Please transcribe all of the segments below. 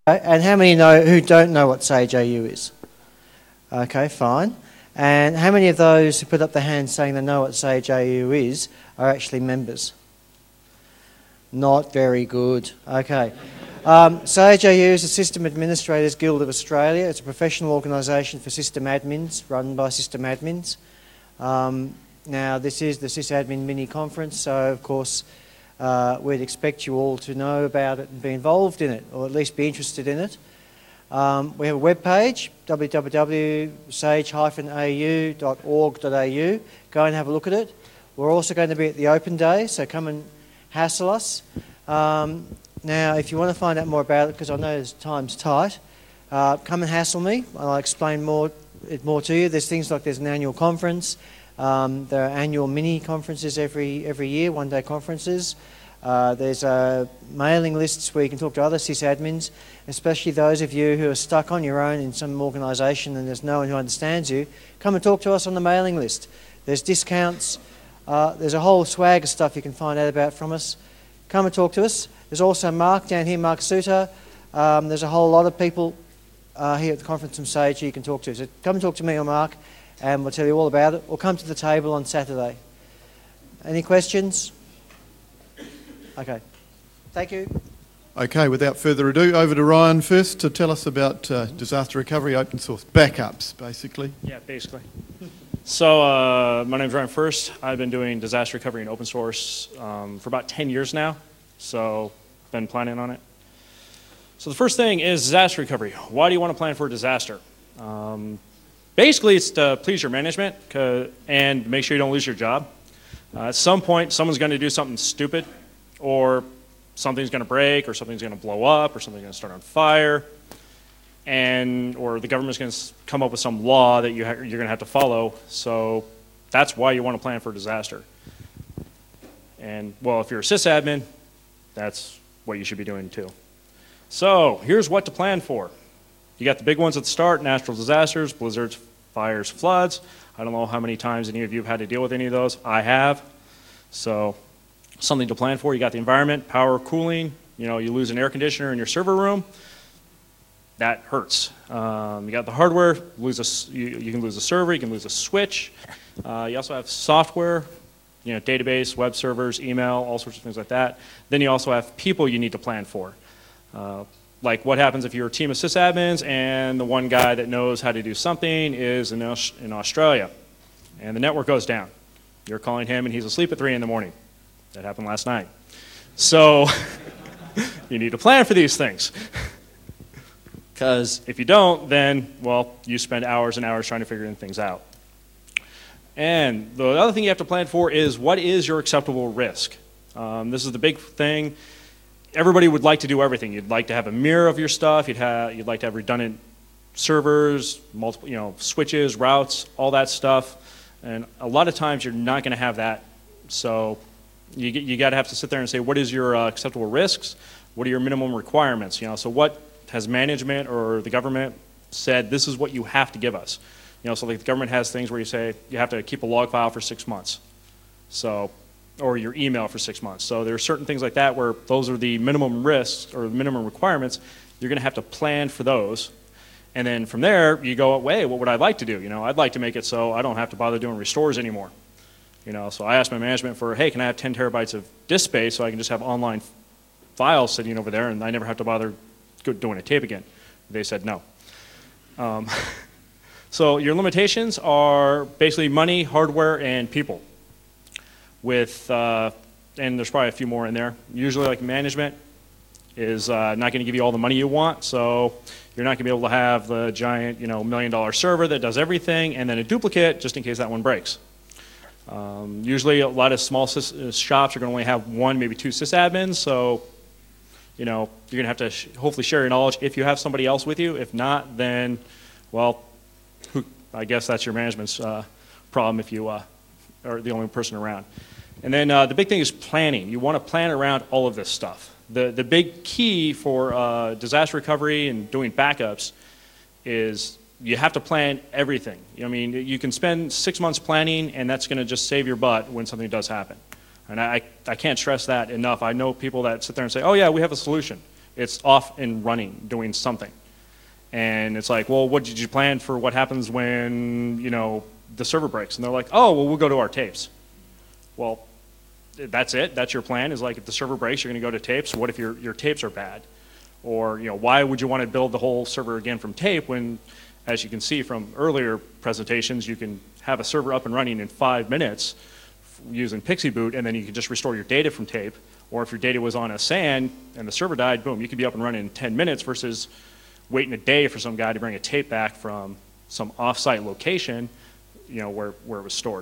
And how many know who don't know what Sage AU is? Okay, fine. And how many of those who put up their hands saying they know what Sage AU is are actually members? Not very good. Okay. Sage AU is the System Administrators Guild of Australia. It's a professional organisation for system admins, run by system admins. Now, this is the SysAdmin mini conference, so of course we'd expect you all to know about it and be involved in it, or at least be interested in it. We have a web page, www.sage-au.org.au. Go and have a look at it. We're also going to be at the Open Day, so come and hassle us. Now, if you want to find out more about it, because I know time's tight, come and hassle me. I'll explain more to you. There's things like there's an annual conference. There are annual mini conferences every year, one-day conferences. There's mailing lists where you can talk to other sysadmins, especially those of you who are stuck on your own in some organisation and there's no one who understands you. Come and talk to us on the mailing list. There's discounts. There's a whole swag of stuff you can find out about from us. Come and talk to us. There's also Mark down here, Mark Suter. There's a whole lot of people here at the conference from Sage who you can talk to. So come and talk to me or Mark and we'll tell you all about it. Or come to the table on Saturday. Any questions? Okay. Thank you. Okay, without further ado, over to Ryan first to tell us about disaster recovery, open source backups, basically. Yeah, basically. So my name's Ryan First. I've been doing disaster recovery and open source for about 10 years now. So been planning on it. So the first thing is disaster recovery. Why do you want to plan for a disaster? Basically, it's to please your management and make sure you don't lose your job. At some point, someone's going to do something stupid, or something's going to break, or something's going to blow up, or something's going to start on fire, or the government's going to come up with some law that you're going to have to follow. So that's why you want to plan for a disaster. And, well, if you're a sysadmin, that's what you should be doing too. So here's what to plan for. You got the big ones at the start: natural disasters, blizzards, fires, floods. I don't know how many times any of you have had to deal with any of those. I have. So something to plan for. You got the environment, power, cooling. You lose an air conditioner in your server room. That hurts. You got the hardware. You can lose a server. You can lose a switch. You also have software. Database, web servers, email, all sorts of things like that. Then you also have people you need to plan for. Like what happens if you're a team of sysadmins and the one guy that knows how to do something is in Australia and the network goes down. You're calling him and he's asleep at 3 in the morning. That happened last night. So you need to plan for these things. Because if you don't, then, well, you spend hours and hours trying to figure things out. And the other thing you have to plan for is, what is your acceptable risk? This is the big thing. Everybody would like to do everything. You'd like to have a mirror of your stuff. You'd like to have redundant servers, multiple, switches, routes, all that stuff. And a lot of times you're not going to have that. So you got to have to sit there and say, what is your acceptable risks? What are your minimum requirements? So what has management or the government said, this is what you have to give us? So like the government has things where you say you have to keep a log file for 6 months. So, or your email for 6 months. So there are certain things like that where those are the minimum risks or minimum requirements. You're going to have to plan for those. And then from there, you go, wait, what would I like to do? I'd like to make it so I don't have to bother doing restores anymore. So I asked my management for, hey, can I have 10 terabytes of disk space so I can just have online files sitting over there and I never have to bother doing a tape again? They said no. So your limitations are basically money, hardware, and people. And there's probably a few more in there. Usually, like management is not going to give you all the money you want, so you're not going to be able to have the giant, $1 million server that does everything, and then a duplicate just in case that one breaks. Usually, a lot of small shops are going to only have 1, maybe 2 sysadmins, so you're going to have to hopefully share your knowledge if you have somebody else with you. If not, then, well, I guess that's your management's problem if you are the only person around. And then the big thing is planning. You want to plan around all of this stuff. The big key for disaster recovery and doing backups is you have to plan everything. You can spend 6 months planning, and that's going to just save your butt when something does happen. And I can't stress that enough. I know people that sit there and say, oh yeah, we have a solution. It's off and running, doing something. And it's like, well, what did you plan for what happens when, you know, the server breaks? And they're like, oh, well, we'll go to our tapes. Well, that's it? That's your plan? Is like, if the server breaks, you're going to go to tapes? What if your tapes are bad? Or, you know, why would you want to build the whole server again from tape when, as you can see from earlier presentations, you can have a server up and running in 5 minutes using Pixie Boot, and then you can just restore your data from tape. Or if your data was on a SAN and the server died, boom, you could be up and running in 10 minutes versus waiting a day for some guy to bring a tape back from some off-site location, you know, where it was stored.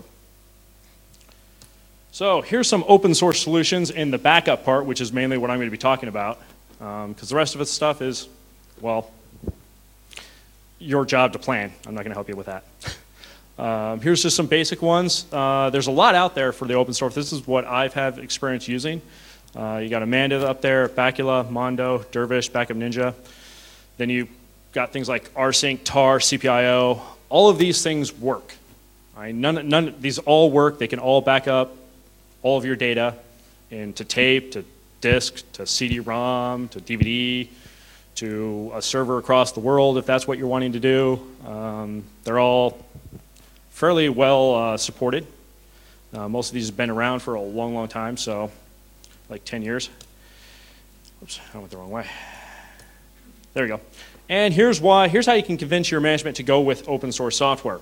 So here's some open source solutions in the backup part, which is mainly what I'm going to be talking about, because the rest of the stuff is, well, your job to plan. I'm not going to help you with that. Here's just some basic ones. There's a lot out there for the open source. This is what I've had experience using. You got Amanda up there, Bacula, Mondo, Dervish, Backup Ninja. Then you got things like rsync, tar, CPIO. All of these things work. These all work. They can all back up all of your data into tape, to disk, to CD-ROM, to DVD, to a server across the world if that's what you're wanting to do. They're all fairly well supported. Most of these have been around for a long, long time, so like 10 years. Oops, I went the wrong way. There we go. And here's how you can convince your management to go with open source software.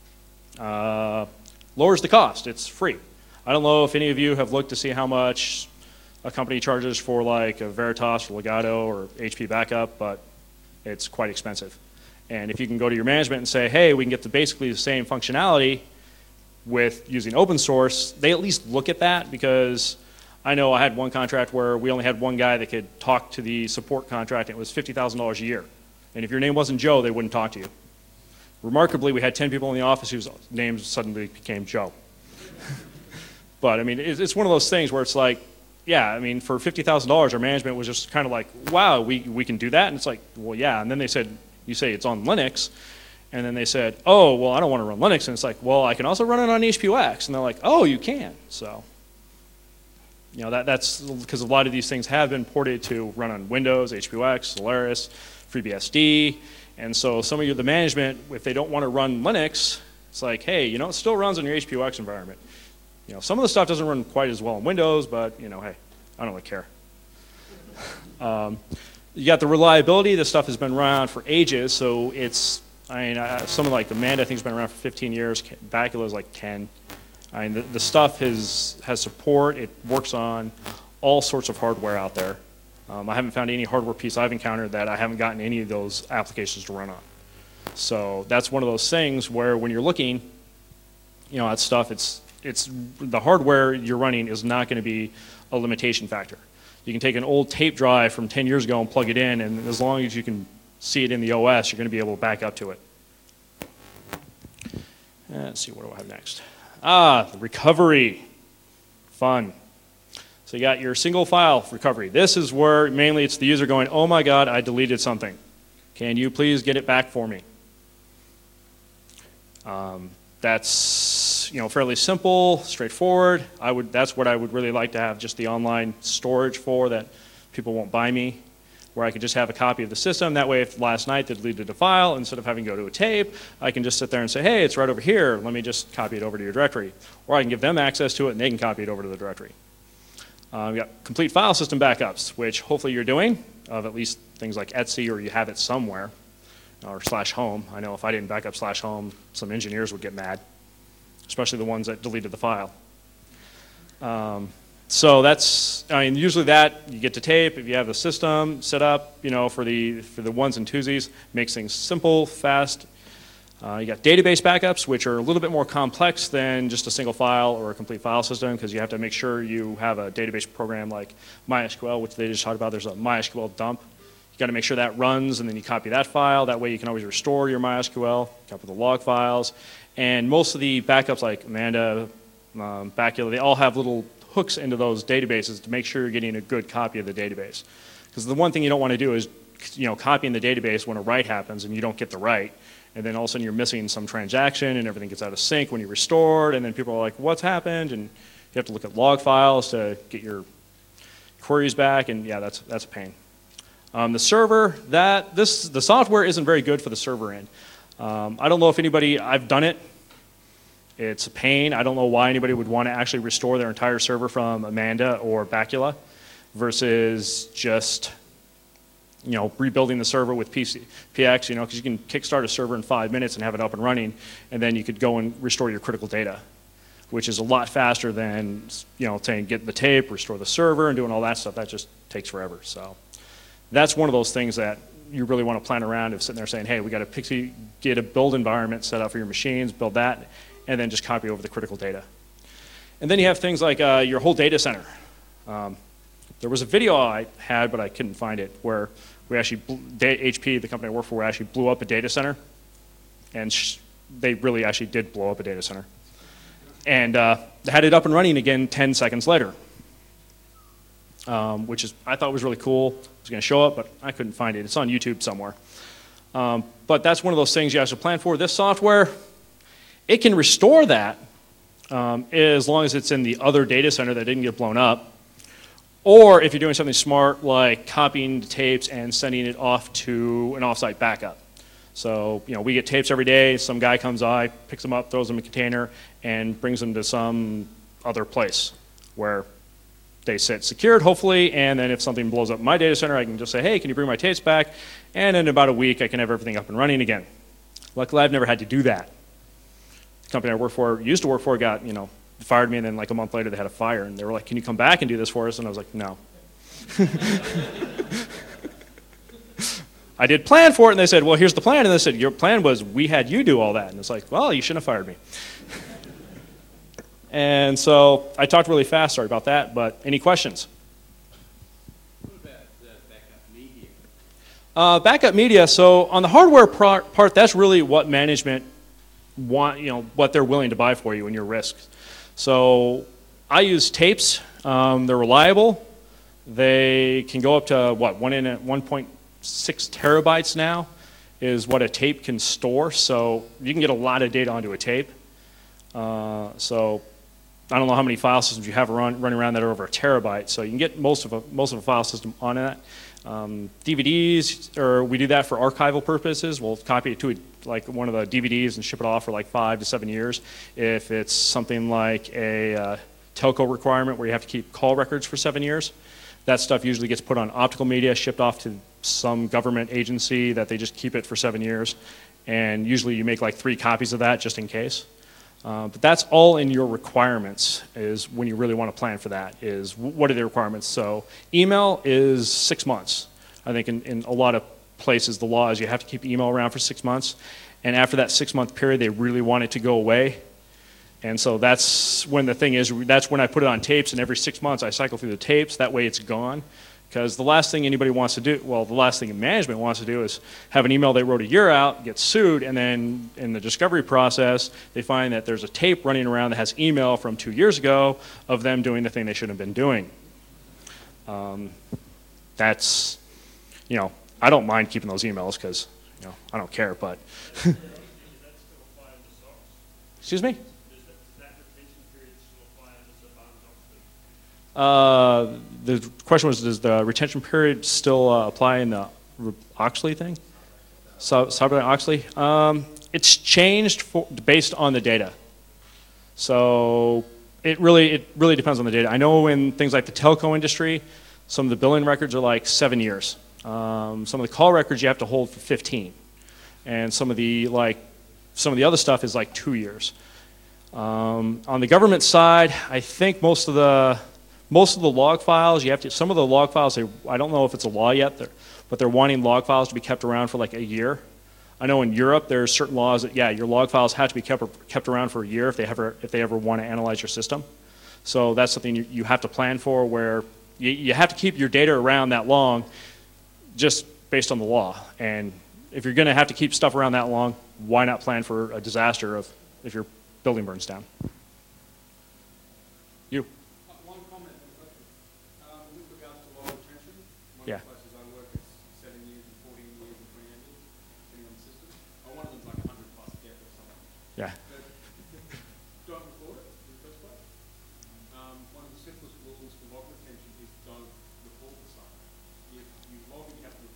Lowers the cost. It's free. I don't know if any of you have looked to see how much a company charges for like a Veritas or Legato or HP backup, but it's quite expensive. And if you can go to your management and say, hey, we can get basically the same functionality with using open source, they at least look at that, because I know I had one contract where we only had one guy that could talk to the support contract, and it was $50,000 a year. And if your name wasn't Joe, they wouldn't talk to you. Remarkably, we had 10 people in the office whose names suddenly became Joe. But I mean, it's one of those things where it's like, yeah, I mean, for $50,000, our management was just kind of like, wow, we can do that? And it's like, well, yeah. And then they said, you say it's on Linux. And then they said, oh, well, I don't want to run Linux. And it's like, well, I can also run it on HPUX. And they're like, oh, you can. So, you know, that's because a lot of these things have been ported to run on Windows, HPUX, Solaris, FreeBSD. And so some of you, the management, if they don't want to run Linux, it's like, hey, you know, it still runs on your HPUX environment. You know, some of the stuff doesn't run quite as well on Windows, but, you know, hey, I don't really care. You got the reliability. This stuff has been around for ages, so it's, I mean, something like the Amanda, I think, has been around for 15 years. Bacula is like 10. I mean, the stuff has support. It works on all sorts of hardware out there. I haven't found any hardware piece I've encountered that I haven't gotten any of those applications to run on. So that's one of those things where when you're looking, you know, at stuff, it's the hardware you're running is not going to be a limitation factor. You can take an old tape drive from 10 years ago and plug it in, and as long as you can see it in the OS, you're going to be able to back up to it. Let's see, what do I have next? The recovery. Fun. So you got your single file recovery. This is where mainly it's the user going, oh my God, I deleted something. Can you please get it back for me? That's, you know, fairly simple, straightforward. That's what I would really like to have just the online storage for, that people won't buy me, where I could just have a copy of the system. That way, if last night they deleted a file, instead of having to go to a tape, I can just sit there and say, hey, it's right over here. Let me just copy it over to your directory. Or I can give them access to it, and they can copy it over to the directory. We've got complete file system backups, which hopefully you're doing, of at least things like Etsy, or you have it somewhere, or /home. I know if I didn't back up /home, some engineers would get mad, especially the ones that deleted the file. So that's, I mean, usually that, you get to tape, if you have the system set up, you know, for the ones and twosies, makes things simple, fast. You got database backups, which are a little bit more complex than just a single file or a complete file system, because you have to make sure you have a database program like MySQL, which they just talked about. There's a MySQL dump. You got to make sure that runs, and then you copy that file. That way you can always restore your MySQL, copy the log files. And most of the backups like Amanda, Bacula, they all have little hooks into those databases to make sure you're getting a good copy of the database. Because the one thing you don't want to do is, you know, copying the database when a write happens and you don't get the write, and then all of a sudden you're missing some transaction and everything gets out of sync when you restored, and then people are like, what's happened? And you have to look at log files to get your queries back, and yeah, that's a pain. The server, the software isn't very good for the server end. I don't know if I've done it. It's a pain. I don't know why anybody would want to actually restore their entire server from Amanda or Bacula versus just, rebuilding the server with PX, because you can kickstart a server in 5 minutes and have it up and running, and then you could go and restore your critical data, which is a lot faster than, saying get the tape, restore the server, and doing all that stuff. That just takes forever. So that's one of those things that you really want to plan around of sitting there saying, hey, we got to get a build environment set up for your machines, build that, and then just copy over the critical data. And then you have things like your whole data center. There was a video I had, but I couldn't find it, where we actually, HP, the company I work for, actually blew up a data center. And they really actually did blow up a data center. And had it up and running again 10 seconds later, which I thought was really cool. It was going to show up, but I couldn't find it. It's on YouTube somewhere. But that's one of those things you have to plan for. This software, it can restore that as long as it's in the other data center that didn't get blown up. Or if you're doing something smart like copying the tapes and sending it off to an offsite backup. So, we get tapes every day. Some guy comes by, picks them up, throws them in a container, and brings them to some other place where they sit secured, hopefully, and then if something blows up in my data center, I can just say, hey, can you bring my tapes back? And in about a week, I can have everything up and running again. Luckily, I've never had to do that. The company I used to work for, got, fired me, and then like a month later, they had a fire, and they were like, can you come back and do this for us? And I was like, no. I did plan for it, and they said, well, here's the plan. And they said, your plan was we had you do all that. And it's like, well, you shouldn't have fired me. And so I talked really fast, sorry about that, but any questions? What about backup media? Backup media, so on the hardware part, that's really what management want, what they're willing to buy for you and your risks. So I use tapes. They're reliable. They can go up to, 1.6 terabytes now is what a tape can store. So you can get a lot of data onto a tape. So I don't know how many file systems you have running around that are over a terabyte. So you can get most of a file system on that. DVDs, or we do that for archival purposes. We'll copy it to like one of the DVDs and ship it off for like 5 to 7 years. If it's something like a telco requirement where you have to keep call records for 7 years, that stuff usually gets put on optical media, shipped off to some government agency that they just keep it for 7 years. And usually you make like 3 copies of that just in case. But that's all in your requirements, is when you really want to plan for that, is what are the requirements. So email is 6 months. I think in a lot of places the law is you have to keep email around for 6 months. And after that 6-month period, they really want it to go away. And so that's when the thing is, that's when I put it on tapes, and every 6 months I cycle through the tapes. That way it's gone. Because the last thing anybody wants to do, well, the last thing management wants to do is have an email they wrote a year out, get sued, and then in the discovery process, they find that there's a tape running around that has email from 2 years ago of them doing the thing they shouldn't have been doing. That's, I don't mind keeping those emails because, I don't care, but. Excuse me? The question was, does the retention period still apply in the Oxley thing? Sarbanes-Oxley? It's changed based on the data. So it really depends on the data. I know in things like the telco industry, some of the billing records are like 7 years. Some of the call records you have to hold for 15. And some of the other stuff is like 2 years. On the government side, I think most of the log files, some of the log files, I don't know if it's a law yet, but they're wanting log files to be kept around for like a year. I know in Europe there's certain laws that, your log files have to be kept around for a year if they ever want to analyze your system. So that's something you have to plan for, where you have to keep your data around that long just based on the law. And if you're going to have to keep stuff around that long, why not plan for a disaster if your building burns down? You. One comment and question. With regards to low retention, one Yeah. of the places I work is 7 years and 14 years and 28 years, depending on the system. One of them's like 100 plus death or something. Yeah. Don't report it in the first place. One of the simplest rules for log retention is don't report the stuff. If you log it, you have to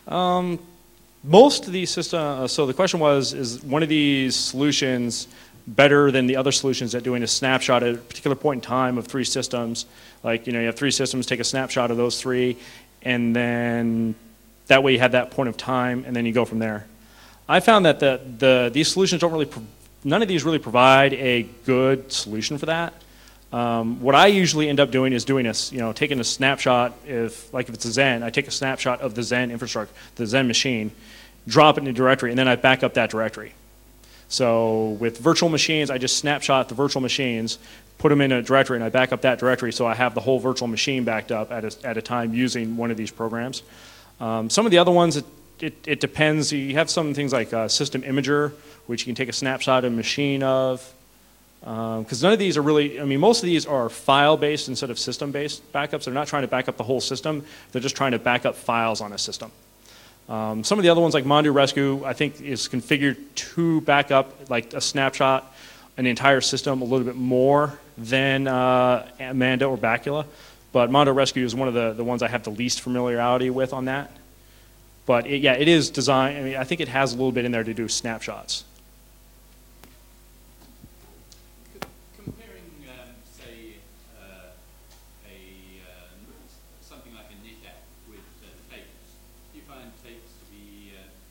Most of these systems, so the question was, is one of these solutions better than the other solutions at doing a snapshot at a particular point in time of 3 systems? Like, you know, you have 3 systems, take a snapshot of those 3, and then that way you have that point of time, and then you go from there. I found that these solutions don't really, none of these really provide a good solution for that. What I usually end up doing is taking a snapshot. If it's a Xen, I take a snapshot of the Xen infrastructure, the Xen machine, drop it in a directory, and then I back up that directory. So with virtual machines, I just snapshot the virtual machines, put them in a directory, and I back up that directory so I have the whole virtual machine backed up at a time using one of these programs. Some of the other ones, it depends. You have some things like System Imager, which you can take a snapshot of a machine of. Because none of these are really, I mean, most of these are file-based instead of system-based backups. They're not trying to back up the whole system. They're just trying to back up files on a system. Some of the other ones, like Mondu Rescue, I think is configured to back up like a snapshot, an entire system a little bit more than Manda or Bacula. But Mondu Rescue is one of the ones I have the least familiarity with on that. But it is designed, I mean, I think it has a little bit in there to do snapshots. Comparing, say, something like a NetApp with tapes, do you find tapes to be,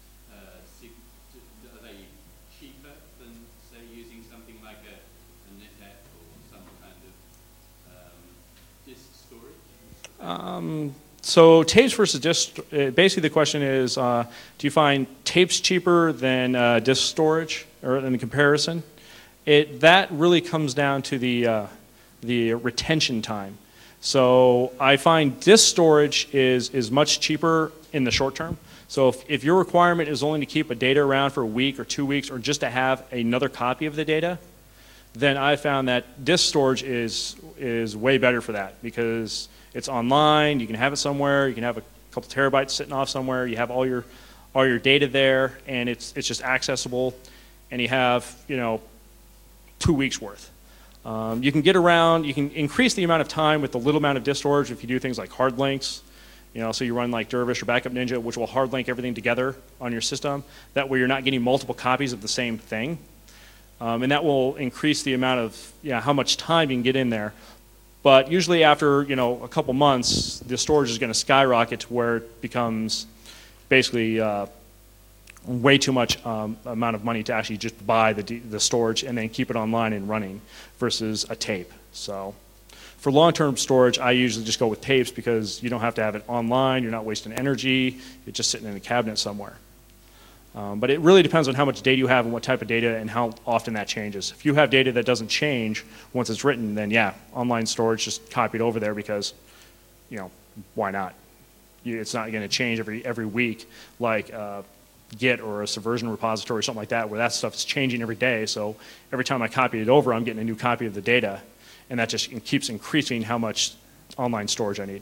are they cheaper than, say, using something like a NetApp or some kind of disk storage? So tapes versus disk, basically the question is, do you find tapes cheaper than disk storage, or in the comparison? That really comes down to the retention time. So I find disk storage is much cheaper in the short term. So if your requirement is only to keep a data around for a week or 2 weeks, or just to have another copy of the data, then I found that disk storage is way better for that, because it's online, you can have it somewhere, you can have a couple terabytes sitting off somewhere, you have all your data there, and it's just accessible, and you have 2 weeks worth. You can get around, you can increase the amount of time with the little amount of disk storage if you do things like hard links. So you run like Dervish or Backup Ninja, which will hard link everything together on your system. That way you're not getting multiple copies of the same thing. And that will increase the amount of how much time you can get in there. But usually after a couple months, the storage is going to skyrocket to where it becomes basically way too much amount of money to actually just buy the storage and then keep it online and running versus a tape. So for long-term storage, I usually just go with tapes because you don't have to have it online, you're not wasting energy, it's just sitting in a cabinet somewhere. But it really depends on how much data you have and what type of data and how often that changes. If you have data that doesn't change once it's written, then online storage just copy it over there because, why not? It's not going to change every week like Git or a Subversion repository or something like that, where that stuff is changing every day. So every time I copy it over, I'm getting a new copy of the data, and that just keeps increasing how much online storage I need.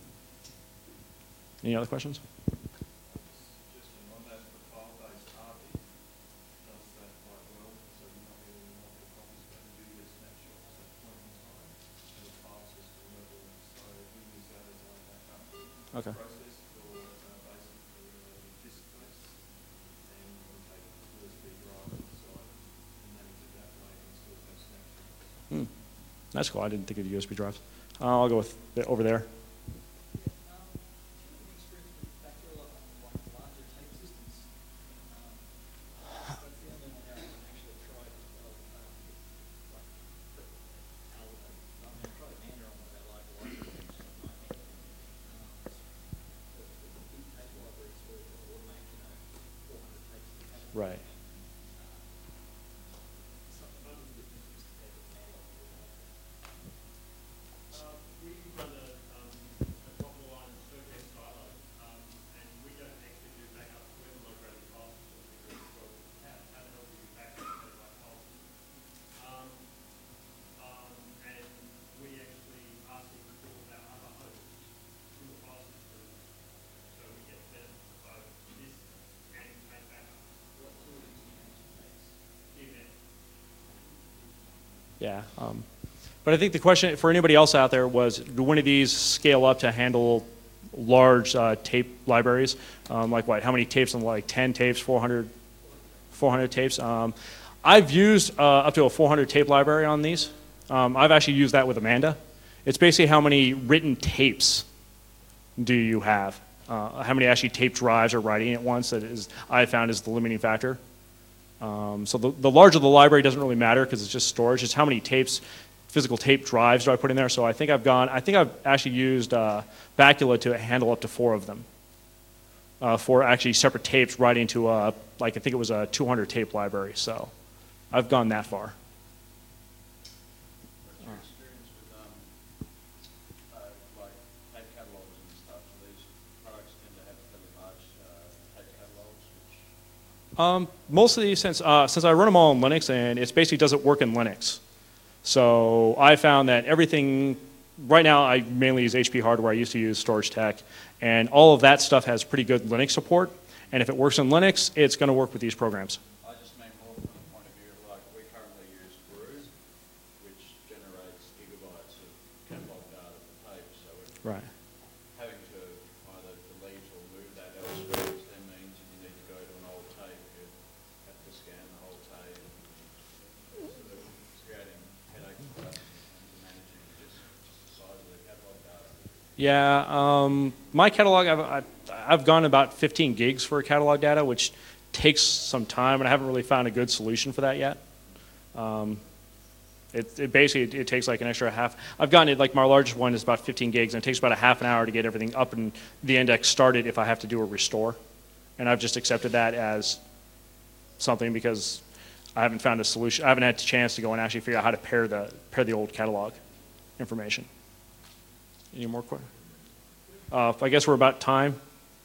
Any other questions? Okay. That's cool. I didn't think of USB drives. I'll go with over there. Right. We run a proper line of showcase silo, and we don't actually do backup with low-graded files because how the hell do you back up petabyte files? And we actually ask them to talk about other hosts through the file system, so we get the benefit of both this and make backup. What tool do you use? Yeah. But I think the question for anybody else out there was, do one of these scale up to handle large tape libraries, like what? How many tapes? On like 10 tapes, 400 tapes. I've used up to a 400 tape library on these. I've actually used that with Amanda. It's basically how many written tapes do you have? How many actually tape drives are writing at once that is, I found is the limiting factor. So the larger the library doesn't really matter because it's just storage. It's how many tapes, physical tape drives do I put in there. So I think I've actually used Bacula to handle up to 4 of them. 4 actually separate tapes right into like I think it was a 200 tape library. So I've gone that far. What's your experience with like tape catalogs and stuff? Do these products tend to have fairly large tape catalogs? Most of these, since I run them all in Linux, and it basically doesn't work in Linux. So I found that everything, right now I mainly use HP hardware. I used to use Storage Tech, and all of that stuff has pretty good Linux support. And if it works in Linux, it's going to work with these programs. I just mean more from the point of view of like we currently use Brew, which generates gigabytes of catalog data for tape. So Right. having to either delete or move that elsewhere, which then means if you need to go to an old tape, you have to scan the whole tape. Sort of creating headache for us in terms of managing just the size of the catalog data. Yeah, my catalog, I've gone about 15 gigs for catalog data, which takes some time, and I haven't really found a good solution for that yet. It basically takes like an extra half. I've gotten it, like my largest one is about 15 gigs, and it takes about a half an hour to get everything up and the index started if I have to do a restore. And I've just accepted that as something because I haven't found a solution. I haven't had a chance to go and actually figure out how to pair the old catalog information. Any more questions? I guess we're about time.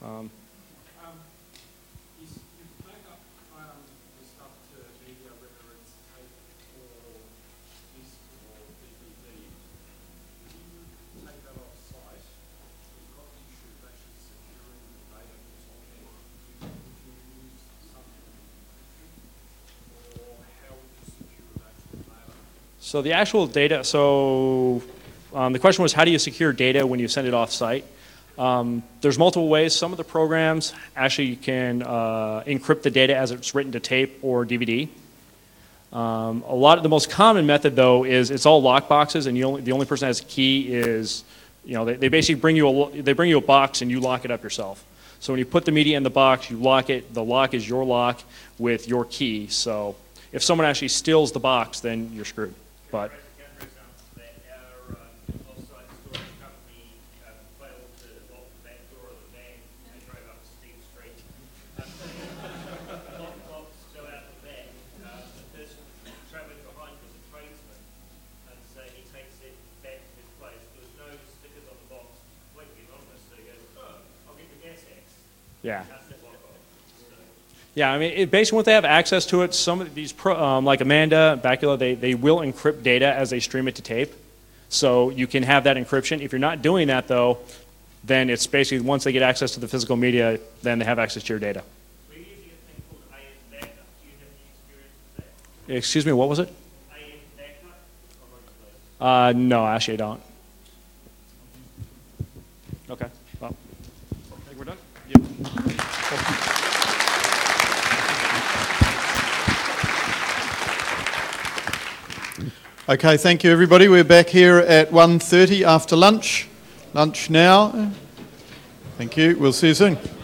Is you back up the stuff to media, whether it's tape or disc or DVD, if you take that off site, you've got the issue of actually securing the data that's on there. Would you use something like encryption, or how would you secure the actual data? So the actual data, the question was how do you secure data when you send it off site? There's multiple ways. Some of the programs actually can encrypt the data as it's written to tape or DVD. The most common method though is it's all lockboxes, and the only person that has a key is, they basically bring you a box and you lock it up yourself. So when you put the media in the box, you lock it. The lock is your lock with your key. So if someone actually steals the box, then you're screwed. But yeah. Yeah, I mean, basically once they have access to it, some of these, like Amanda, Bacula, they will encrypt data as they stream it to tape. So you can have that encryption. If you're not doing that, though, then it's basically once they get access to the physical media, then they have access to your data. We're using a thing called AM Backup. Do you have any experience with that? Excuse me, what was it? AM Backup? No, actually I don't. Okay, well, I think we're done. Yep. Okay, thank you everybody. We're back here at 1:30 after lunch. Lunch now. Thank you. We'll see you soon.